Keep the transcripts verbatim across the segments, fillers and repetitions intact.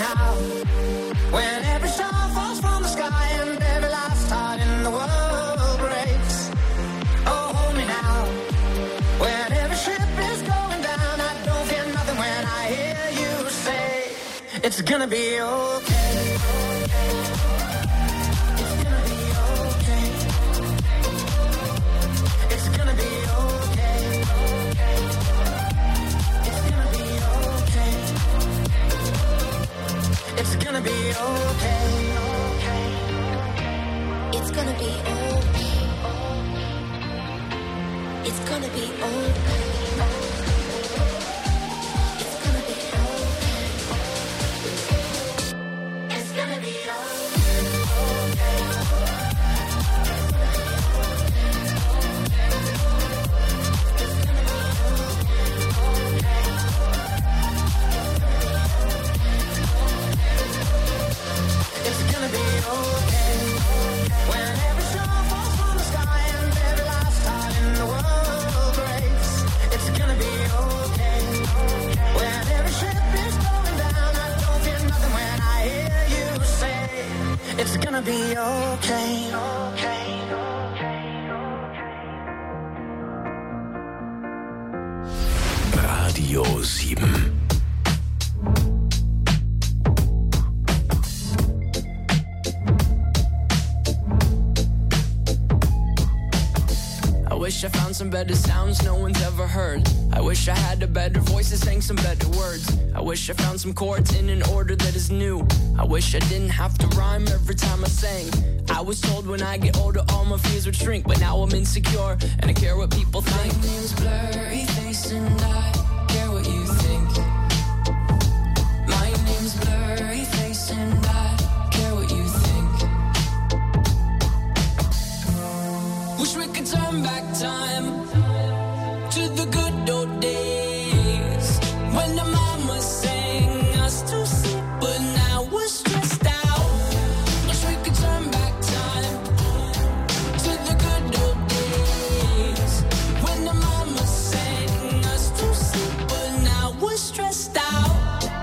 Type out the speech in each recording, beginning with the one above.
now. When every star falls from the sky and every last heart in the world breaks. Oh, hold me now. When every ship is going down, I don't fear nothing when I hear you say, it's gonna be okay. It's gonna be okay. It's gonna be okay. It's gonna be okay. It's gonna be okay. It's gonna be It's gonna be okay. Radio sieben. I wish I found some better sounds no one's ever heard. I wish I had a better voice that sang some better words. I wish I found some chords in an order that is new. I wish I didn't have to rhyme every time I sang. I was told when I get older all my fears would shrink, but now I'm insecure and I care what people think. My name's Blurry Face and I care what you think. My name's Blurry Face and I care what you think. Wish we could turn back time to the good old days when the mama sang us to sleep, but now we're stressed out. Wish we could turn back time to the good old days when the mama sang us to sleep, but now we're stressed out.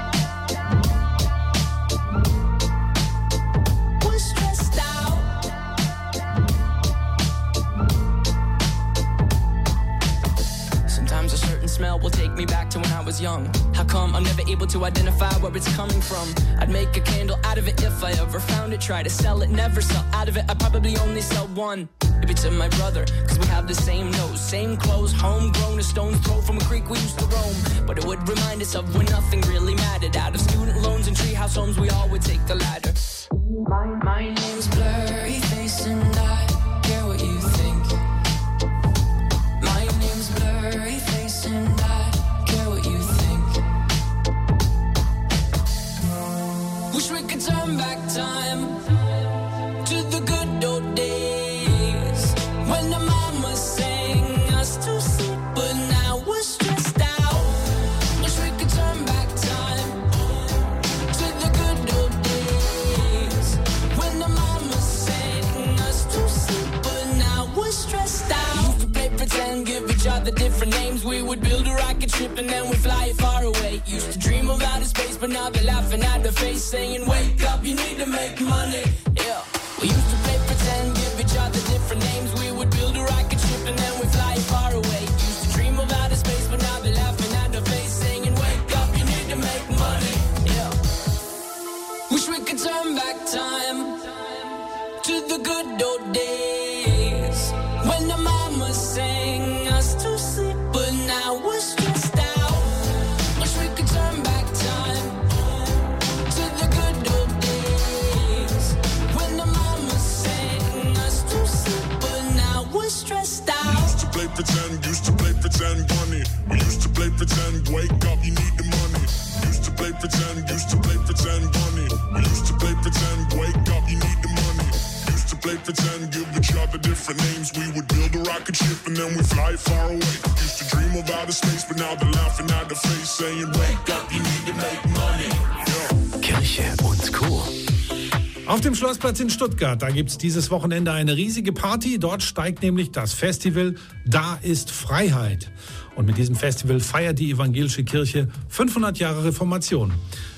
We're stressed out. Sometimes a certain smell will take me back to when I was young. How come I'm never able to identify where it's coming from? I'd make a candle out of it if I ever found it. Try to sell it, never sell out of it. I'd probably only sell one. Maybe to my brother, cause we have the same nose, same clothes, homegrown, a stone's throw from a creek we used to roam. But it would remind us of when nothing really mattered. Out of student loans and treehouse homes, we all would take the ladder. My, my name's Blurry Face and I care what you think. My name's Blurry Face and I care what you think. Wish we could turn back time to the good old days when the mama sang us to sleep, but now we're stressed out. Wish we could turn back time to the good old days when the mama sang us to sleep, but now we're stressed out. We used to play pretend, give each other different names. We would build a rocket ship and then we'd fly it far away. Used to dream of outer space, but now they're laughing at the face, saying, wake up, you need to make money. Yeah. We used to play pretend, give each other different names. We would build a rocket ship and then we'd fly it far away. Used to dream of outer space, but now they're laughing at the face, saying, wake up, you need to make money. Yeah. Wish we could turn back time to the good old days when the mama sang us to sleep, but now we're stressed out. Wish we could turn back time to the good old days when the mama sang us to sleep, but now we're stressed out. We used to play pretend, used to play pretend, bunny. We used to play pretend, wake up, you need the money. Used to play pretend, used to play pretend, bunny. We used to play pretend, wake up, you need the money. Used to play pretend, give each other different names. We would build a rocket ship and then we fly far away. Used to dream of outer space, but now they're laughing at the face, saying, wake up, you need to make money. Yeah. Kirche und Co. Auf dem Schlossplatz in Stuttgart, da gibt es dieses Wochenende eine riesige Party. Dort steigt nämlich das Festival Da ist Freiheit. Und mit diesem Festival feiert die evangelische Kirche fünfhundert Jahre Reformation.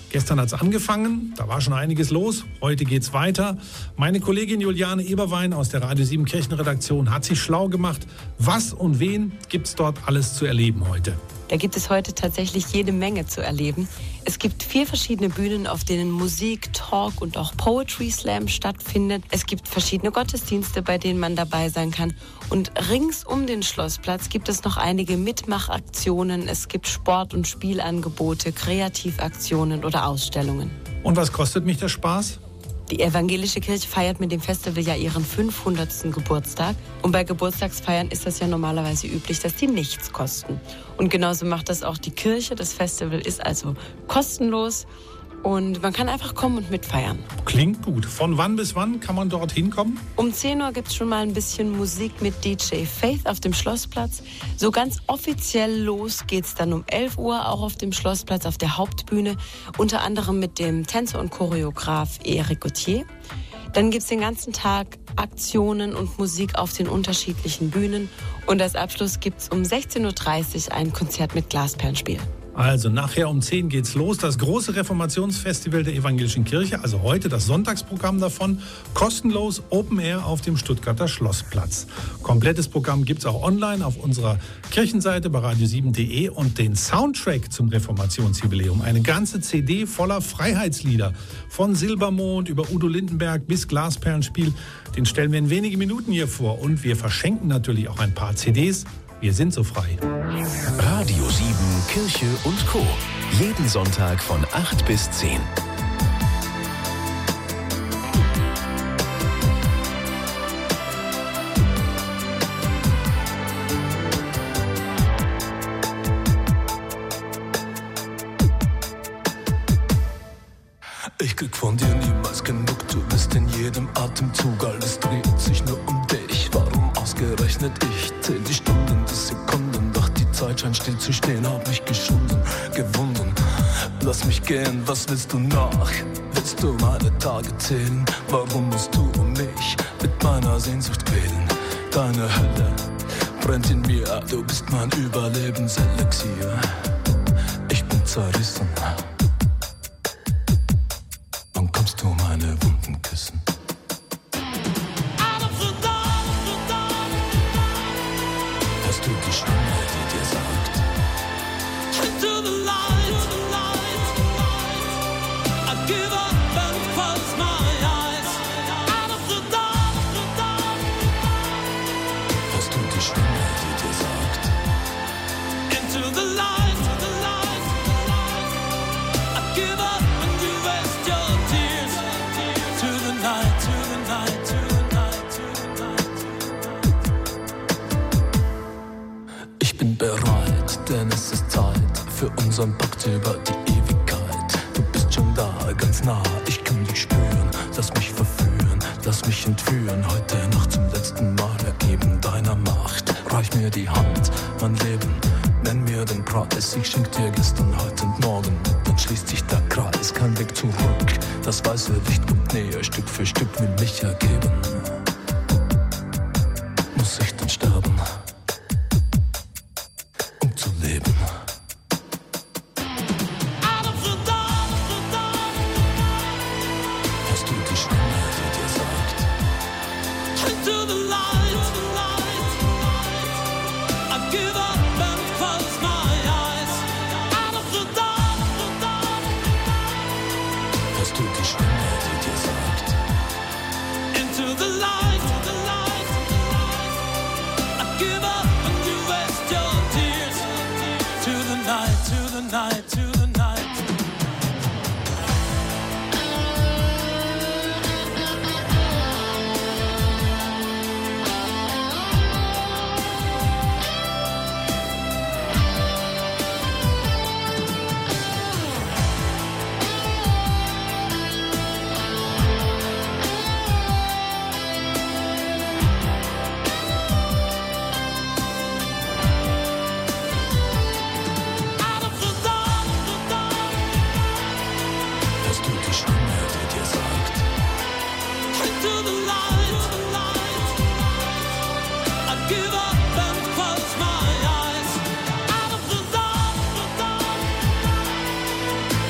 Gestern hat es angefangen, da war schon einiges los. Heute geht's weiter. Meine Kollegin Juliane Eberwein aus der Radio sieben Kirchenredaktion hat sich schlau gemacht. Was und wen gibt's dort alles zu erleben heute? Da gibt es heute tatsächlich jede Menge zu erleben. Es gibt vier verschiedene Bühnen, auf denen Musik, Talk und auch Poetry Slam stattfindet. Es gibt verschiedene Gottesdienste, bei denen man dabei sein kann. Und rings um den Schlossplatz gibt es noch einige Mitmachaktionen. Es gibt Sport- und Spielangebote, Kreativaktionen oder Ausstellungen. Und was kostet mich der Spaß? Die evangelische Kirche feiert mit dem Festival ja ihren fünfhundertsten Geburtstag. Und bei Geburtstagsfeiern ist das ja normalerweise üblich, dass die nichts kosten. Und genauso macht das auch die Kirche. Das Festival ist also kostenlos und man kann einfach kommen und mitfeiern. Klingt gut. Von wann bis wann kann man dort hinkommen? Um zehn Uhr gibt es schon mal ein bisschen Musik mit D J Faith auf dem Schlossplatz. So ganz offiziell los geht's dann um elf Uhr, auch auf dem Schlossplatz auf der Hauptbühne. Unter anderem mit dem Tänzer und Choreograf Eric Gauthier. Dann gibt's den ganzen Tag Aktionen und Musik auf den unterschiedlichen Bühnen. Und als Abschluss gibt's um sechzehn Uhr dreißig ein Konzert mit Glasperlenspiel. Also nachher um zehn geht's los. Das große Reformationsfestival der Evangelischen Kirche, also heute das Sonntagsprogramm davon, kostenlos Open Air auf dem Stuttgarter Schlossplatz. Komplettes Programm gibt's auch online auf unserer Kirchenseite bei radio sieben punkt de und den Soundtrack zum Reformationsjubiläum. Eine ganze C D voller Freiheitslieder. Von Silbermond über Udo Lindenberg bis Glasperlenspiel. Den stellen wir in wenigen Minuten hier vor. Und wir verschenken natürlich auch ein paar C Ds. Wir sind so frei. Radio sieben, Kirche und Co. Jeden Sonntag von acht bis zehn. Ich krieg von dir niemals genug, du bist in jedem Atemzug, alles dreht sich nur um dich. Warum ausgerechnet ich? Zähl die Stunden, die Sekunden, doch die Zeit scheint still zu stehen, hab mich geschunden, gewunden. Lass mich gehen, was willst du noch? Willst du meine Tage zählen? Warum musst du um mich mit meiner Sehnsucht quälen? Deine Hölle brennt in mir, du bist mein Überlebenselixier. Ich bin zerrissen. Wann kommst du meine Wunden küssen? Hörst du die Stimme, die dir sagt: Into the light, I give up and close my eyes. Out of the dark, hörst du die Stimme, die dir sagt: Into the light, I give up and you waste your tears. To the night, to the night, to the night, to the night. Ich bin bereit, denn es ist Zeit für unseren Pakt über die Ewigkeit. Du bist schon da, ganz nah, ich kann dich spüren. Lass mich verführen, lass mich entführen. Heute Nacht zum letzten Mal ergeben deiner Macht. Reich mir die Hand, mein Leben, nenn mir den Preis. Ich schenk dir gestern, heute und morgen. Dann schließt sich der Kreis, kein Weg zurück. Das weiße Licht kommt näher, Stück für Stück will mich ergeben. Muss ich denn sterben, um zu leben? Hörst du die Stimme, die dir sagt: Into the light, I give up and close my eyes. Out of the dark, hörst du die Stimme, die dir sagt: Into the light, I give up and you waste your tears. To the night, to the night, to the night.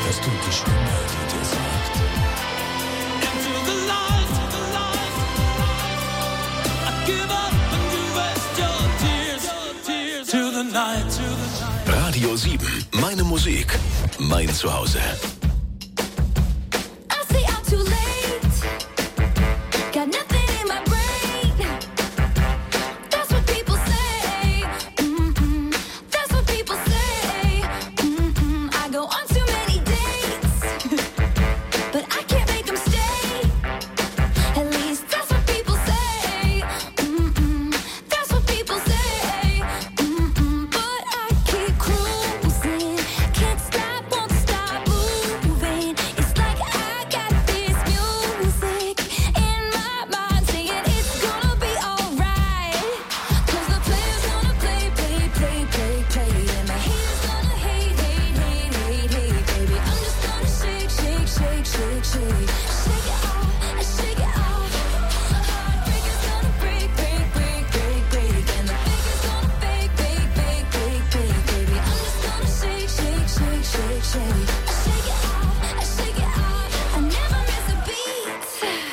hörst du die Stimme, die dir sagt: Into the light, to the light. I give up and you rest your tears, your tears. To the night, to the night. Radio sieben, meine Musik, mein Zuhause. I say I'm too late. Got nothing in my brain. That's what people say. Mm-mm. That's what people say. Mm-mm. I go on too many dates, but I can't make them stay. At least that's what people say. Mm-mm. That's what people say. Mm-mm. But I keep cruising. Can't stop, won't stop moving. It's like I got this music in my mind saying it's gonna be alright. Cause the player's gonna play, play, play, play, play. And my haters gonna hate, hate, hate, hate, hate, baby. I'm just gonna shake, shake, shake, shake, shake. Shake it off, I shake it off. Heartbreaker's gonna break, break, break, break, break. And the faker's gonna fake, fake, fake, fake, fake, baby. I'm just gonna shake, shake, shake, shake, shake. I shake it off, I shake it off. I never miss a beat.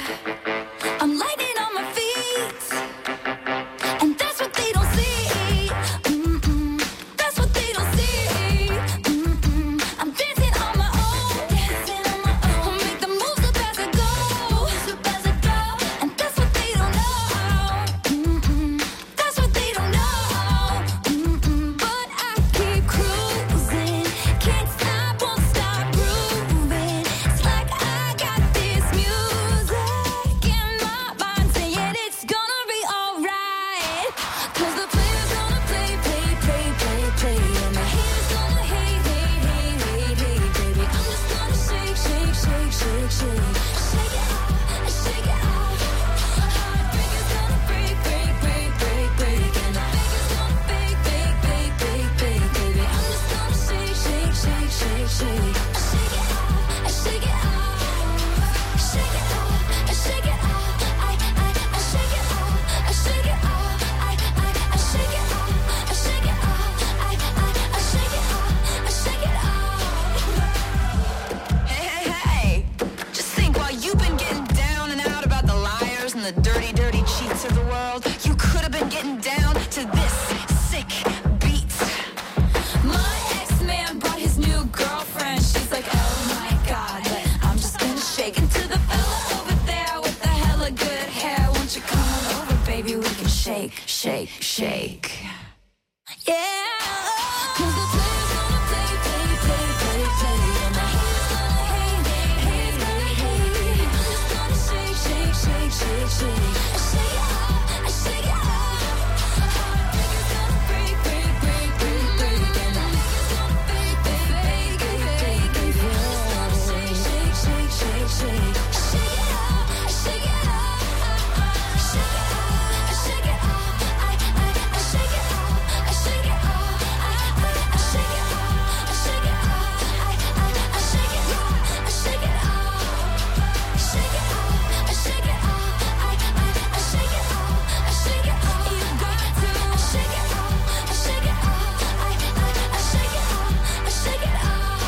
I'm lightning on my feet. And that's what they don't see. Mm-mm. That's what they don't see. Mm-mm. I'm dancing on my own. Dancing on my own. I'll make the moves up as I go. Moves up as I go. And that's what they don't know. Mm-mm. That's what they don't know. Mm-mm. But I keep cruising. Can't stop, won't stop grooving. It's like I got this music in my mind saying it's gonna be alright. Cause the player's gonna play, play, play, play, play. And the haters gonna hate, hate, hate, hate, hate, baby. I'm just gonna shake, shake, shake, shake, shake. Shake it off, I shake it off. Heartbreaker's gonna break, break, break, break, break. And the faker's gonna fake, fake, fake, fake, fake, baby. I'm just gonna shake, shake, shake, shake, shake. I shake it off, I shake it off. Shake it off, I shake it off. I, I, I shake it off, I shake it off. I, I, I shake it off, I shake it off. I, I, I shake it off, I shake it off. Hey, hey, hey! Just think, while you've been getting down and out about the liars and the dirty, dirty cheats of the world, you could have been getting down to this sick beat. My ex-man brought his new girlfriend. She's like, oh my god, but I'm just gonna shake it to the fella over there with the hella good hair. Won't you come on over, baby? We can shake, shake, shake. Yeah. Cause the player's gonna play, play, play, play, play. And the haters gonna hate, hate, hate, hate. I'm just gonna shake, shake, shake, shake, shake. I shake it off, I shake it off. Heartbreaker's gonna break, break, break, break, break. And the haters gonna fake, fake, fake, fake, fake, baby. I'm just gonna shake, shake, shake, shake, shake. I shake it off, I shake it off. Shake it off, I shake it off. I, I, I shake it off, I shake it off. I, I, I shake it off, I shake it off. I, I, I shake it off, I shake it off. Shake it off, I shake it off. I, I, I shake it off, I shake it off. You got to. I shake it off, I shake it off. I, I, I shake it off, I shake it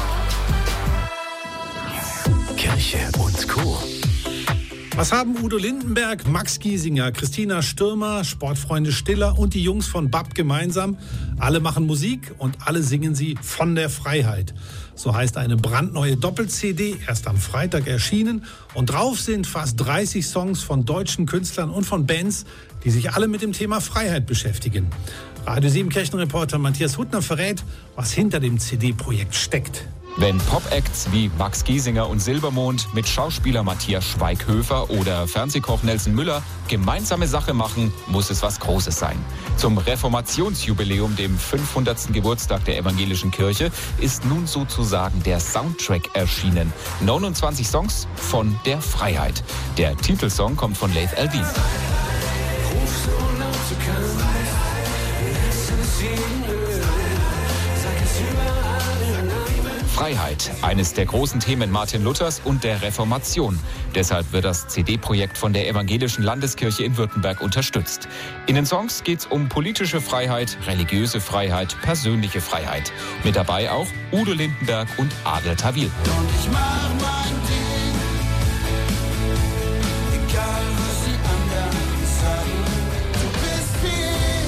off. Kirche und Co. Was haben Udo Lindenberg, Max Giesinger, Christina Stürmer, Sportfreunde Stiller und die Jungs von B A P gemeinsam? Alle machen Musik und alle singen sie von der Freiheit. So heißt eine brandneue Doppel-C D, erst am Freitag erschienen. Und drauf sind fast dreißig Songs von deutschen Künstlern und von Bands, die sich alle mit dem Thema Freiheit beschäftigen. Radio sieben Kirchenreporter Matthias Huttner verrät, was hinter dem C D-Projekt steckt. Wenn Pop-Acts wie Max Giesinger und Silbermond mit Schauspieler Matthias Schweighöfer oder Fernsehkoch Nelson Müller gemeinsame Sache machen, muss es was Großes sein. Zum Reformationsjubiläum, dem fünfhundertsten Geburtstag der evangelischen Kirche, ist nun sozusagen der Soundtrack erschienen. neunundzwanzig Songs von der Freiheit. Der Titelsong kommt von Laith Al-Deen. Freiheit, eines der großen Themen Martin Luthers und der Reformation. Deshalb wird das C D-Projekt von der Evangelischen Landeskirche in Württemberg unterstützt. In den Songs geht es um politische Freiheit, religiöse Freiheit, persönliche Freiheit. Mit dabei auch Udo Lindenberg und Adel Tawil. Und ich mach mein Ding, egal was die anderen sagen. Du bist viel,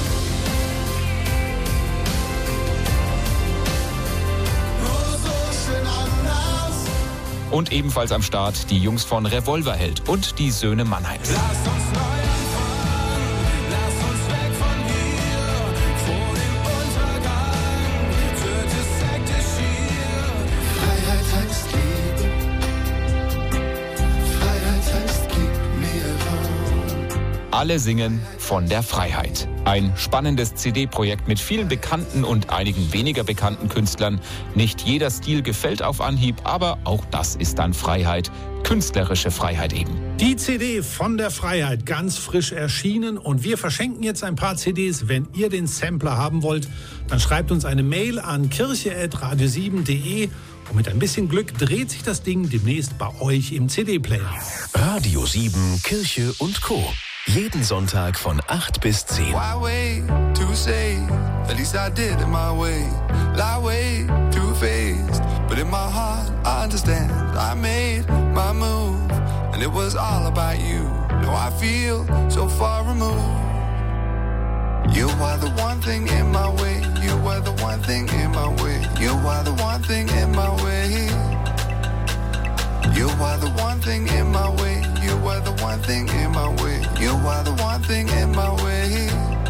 nur so schön anders. Und ebenfalls am Start die Jungs von Revolverheld und die Söhne Mannheims. Lass uns neu anfangen, lass uns weg von hier, vor dem Untergang wird es hektisch hier. Freiheit heißt Liebe, Freiheit heißt gib mir Raum. Alle singen von der Freiheit. Ein spannendes C D-Projekt mit vielen bekannten und einigen weniger bekannten Künstlern. Nicht jeder Stil gefällt auf Anhieb, aber auch das ist dann Freiheit. Künstlerische Freiheit eben. Die C D von der Freiheit, ganz frisch erschienen, und wir verschenken jetzt ein paar C Ds. Wenn ihr den Sampler haben wollt, dann schreibt uns eine Mail an kirche at radio sieben punkt de und mit ein bisschen Glück dreht sich das Ding demnächst bei euch im C D-Player. Radio sieben, Kirche und Co. Jeden Sonntag von acht bis zehn. Why wait to say, at least I did it my way. Lie way too faced, but in my heart I understand. I made my move, and it was all about you. Now I feel so far removed. You are the one thing in my way. You are the one thing in my way. You are the one thing in my way. You are the one thing in my way. You are the one thing in my way. You are the one thing in my way.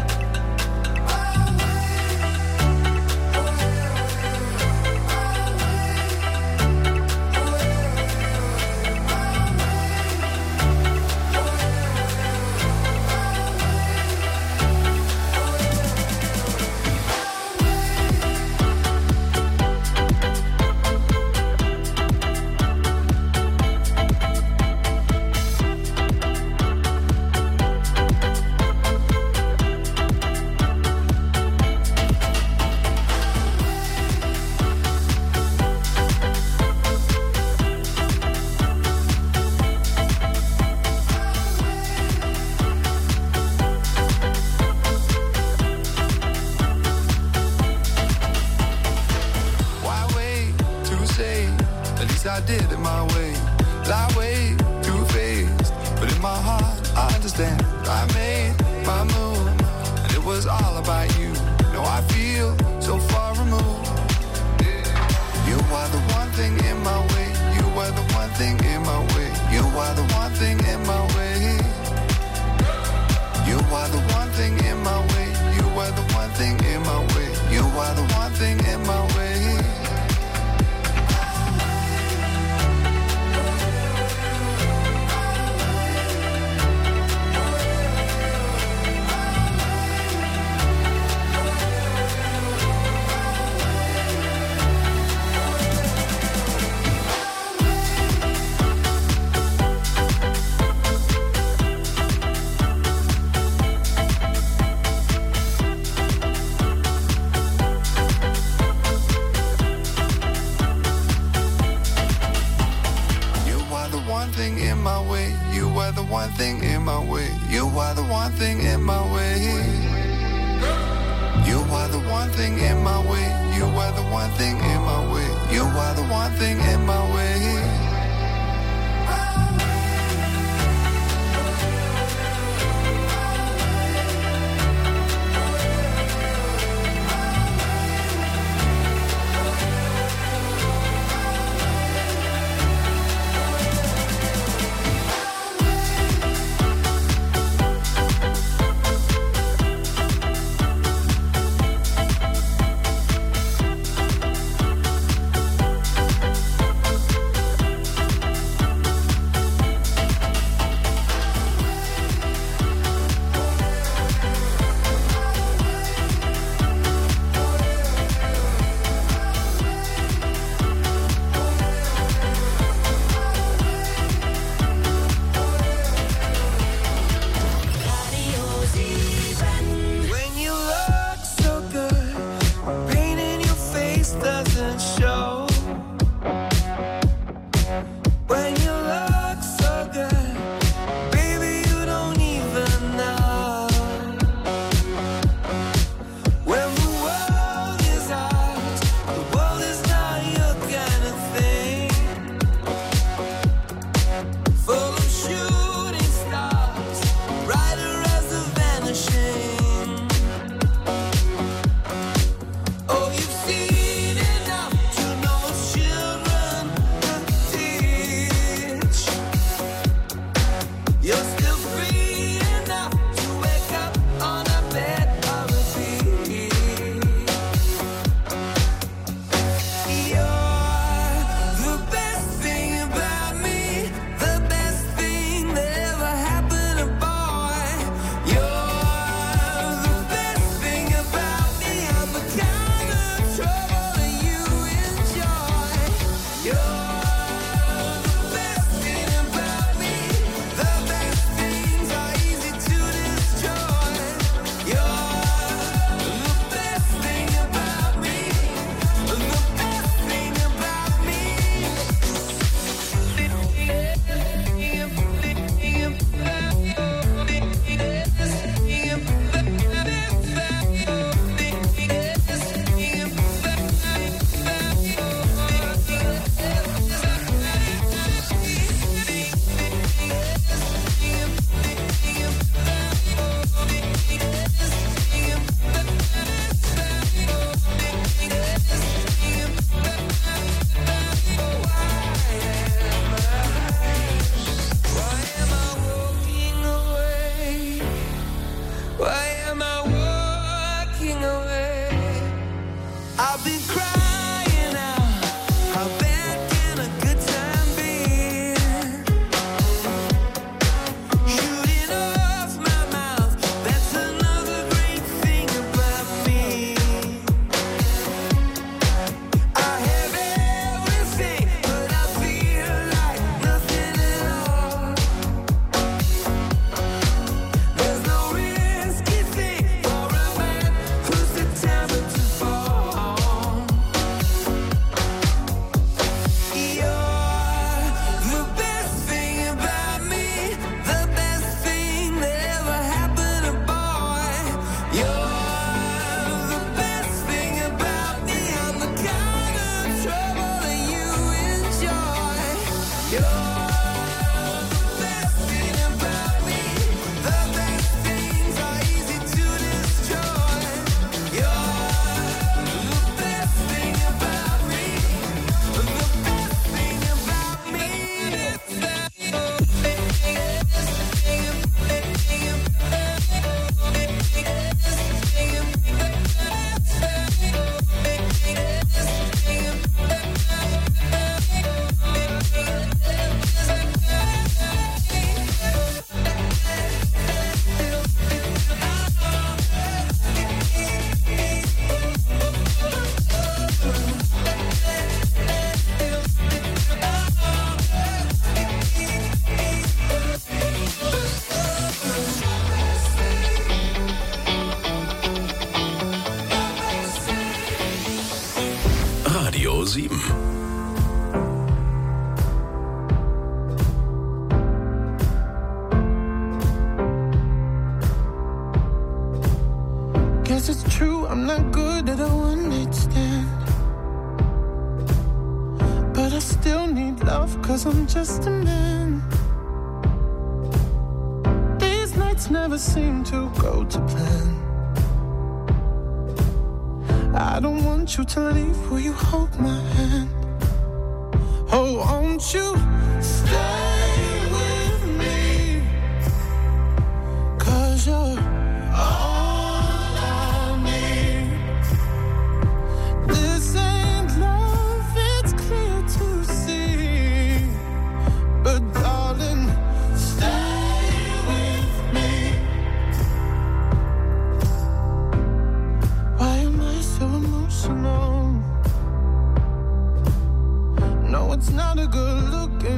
I did it my way. Lie way too faced, but in my heart I understand. I made my move, and it was all about you. Now I feel so far removed. You are the one thing in my way. You are the one thing in my way. You are the one thing in my way. You are the one thing in my way. You are the one thing in my way. You are the one thing in my way. One thing in my way. You are the one thing in my way. You are the one thing in my way. You are the one thing in my way. You are the one thing in my way. when you look so good. Baby, you don't even know. When the world is ours, the world is not your kind of thing. Full of shooting stars, brighter as the vanishing. Oh, you've seen enough to know it's children could teach. You're still free enough to wake up on a bed of a beach. You're the best thing about me, the best thing that ever happened to boy. You're the best thing about me, I'm the kind of trouble that you enjoy. You're the best thing about me, the best things are easy to destroy. You're the best thing about me, the best thing about me. Why am I walking away? Why am I walking away? I've been crying out. How bad can a good time be? Shooting off my mouth. That's another great thing about me. I have everything, but I feel like nothing at all. There's no risky thing for a man who's determined to fall. You're the best thing about me, the best thing that ever happened to boy. You're the best thing about me, I'm the kind of trouble that you enjoy. You're the best thing about me, the best things are easy to destroy. You're the best thing about me, the best thing about me. Radio sieben. Guess it's true, I'm not good at a one-night stand. But I still need love, cause I'm just a man. These nights never seem to go to plan. I don't want you to leave, will you hold my hand? Oh, won't you stay with me? Cause you're all I need. This ain't love, it's clear to see. But darling, stay with me. Why am I so emotional? No, it's not a good look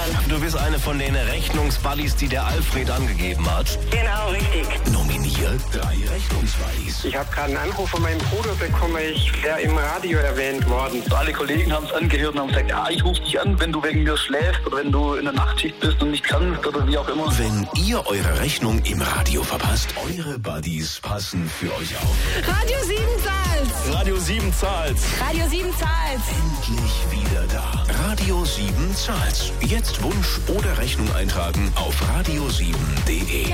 sein. Du bist eine von den Rechnungsbuddies, die der Alfred angegeben hat. Genau, richtig. Nominiert drei Rechnungsbuddies. Ich habe gerade einen Anruf von meinem Bruder bekommen, ich wäre im Radio erwähnt worden. Alle Kollegen haben es angehört und haben gesagt, ja, ich rufe dich an, wenn du wegen mir schläfst oder wenn du in der Nachtschicht bist und nicht kannst oder wie auch immer. Wenn ihr eure Rechnung im Radio verpasst, eure Buddies passen für euch auf. Radio sieben zahlt. Radio sieben zahlt. Radio sieben zahlt. Endlich wieder da. Radio sieben zahlt. Jetzt Wunsch oder Rechnung eintragen auf radio sieben punkt de.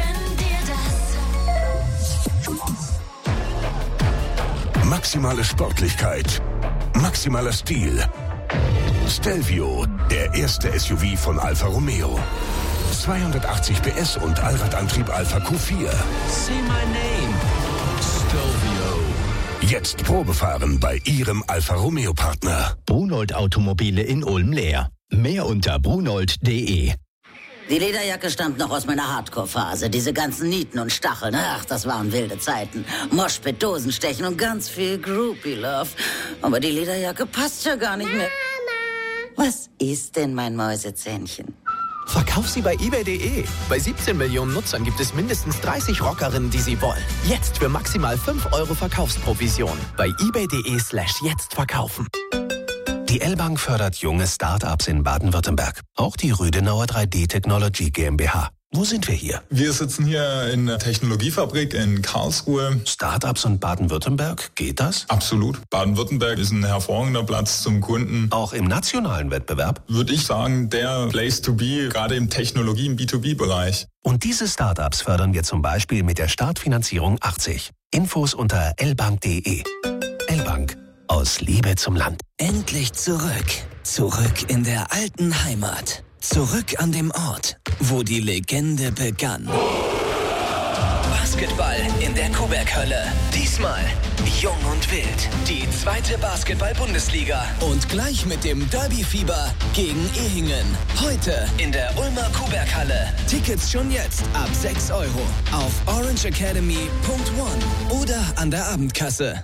Maximale Sportlichkeit. Maximaler Stil. Stelvio, der erste S U V von Alfa Romeo. zweihundertachtzig P S und Allradantrieb Alpha Q vier. Say my name. Stelvio. Jetzt Probefahren bei Ihrem Alfa Romeo Partner. Brunold Automobile in Ulm leer. Mehr unter brunold punkt de. Die Lederjacke stammt noch aus meiner Hardcore-Phase. Diese ganzen Nieten und Stacheln, ach, das waren wilde Zeiten. Moshpit, Dosenstechen und ganz viel Groupie-Love. Aber die Lederjacke passt ja gar nicht mehr. Was ist denn, mein Mäusezähnchen? Verkauf sie bei ebay punkt de. Bei siebzehn Millionen Nutzern gibt es mindestens dreißig Rockerinnen, die sie wollen. Jetzt für maximal fünf Euro Verkaufsprovision. Bei ebay punkt de slash jetzt verkaufen. Die L-Bank fördert junge Start-ups in Baden-Württemberg. Auch die Rüdenauer drei D Technology GmbH. Wo sind wir hier? Wir sitzen hier in der Technologiefabrik in Karlsruhe. Start-ups und Baden-Württemberg, geht das? Absolut. Baden-Württemberg ist ein hervorragender Platz zum Kunden. Auch im nationalen Wettbewerb? Würde ich sagen, der Place to be, gerade im Technologie-, im B zwei B-Bereich. Und diese Start-ups fördern wir zum Beispiel mit der Startfinanzierung achtzig. Infos unter l bank punkt de. L-Bank. Aus Liebe zum Land. Endlich zurück. Zurück in der alten Heimat. Zurück an dem Ort, wo die Legende begann. Basketball in der Kuberghölle. Diesmal jung und wild. Die zweite Basketball-Bundesliga. Und gleich mit dem Derby-Fieber gegen Ehingen. Heute in der Ulmer Kuberghalle. Tickets schon jetzt ab sechs Euro. Auf orange academy punkt one oder an der Abendkasse.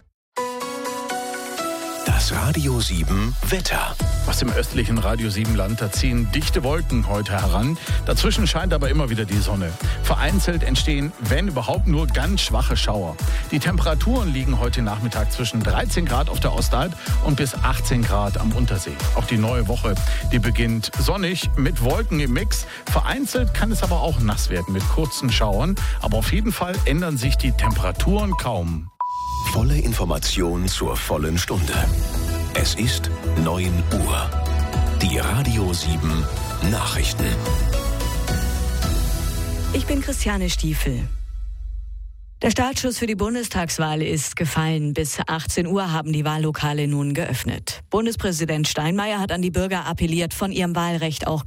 Das Radio sieben Wetter. Aus dem östlichen Radio sieben Land, da ziehen dichte Wolken heute heran. Dazwischen scheint aber immer wieder die Sonne. Vereinzelt entstehen, wenn überhaupt, nur ganz schwache Schauer. Die Temperaturen liegen heute Nachmittag zwischen dreizehn Grad auf der Ostalb und bis achtzehn Grad am Untersee. Auch die neue Woche, die beginnt sonnig mit Wolken im Mix. Vereinzelt kann es aber auch nass werden mit kurzen Schauern. Aber auf jeden Fall ändern sich die Temperaturen kaum. Volle Information zur vollen Stunde. Es ist neun Uhr. Die Radio sieben Nachrichten. Ich bin Christiane Stiefel. Der Startschuss für die Bundestagswahl ist gefallen. Bis achtzehn Uhr haben die Wahllokale nun geöffnet. Bundespräsident Steinmeier hat an die Bürger appelliert, von ihrem Wahlrecht auch